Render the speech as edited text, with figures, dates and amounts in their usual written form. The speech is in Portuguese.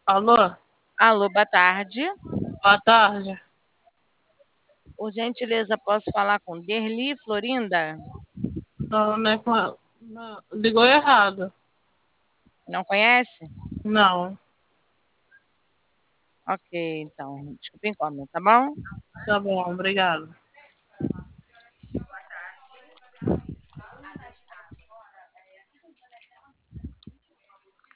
Alô, Alô, boa tarde. boa tarde. Por gentileza, posso falar com Derli Florinda? Não, não é com ela. Não, ligou errado. Não conhece? Não, Ok, então, desculpa o incômodo, tá bom? tá bom, obrigado.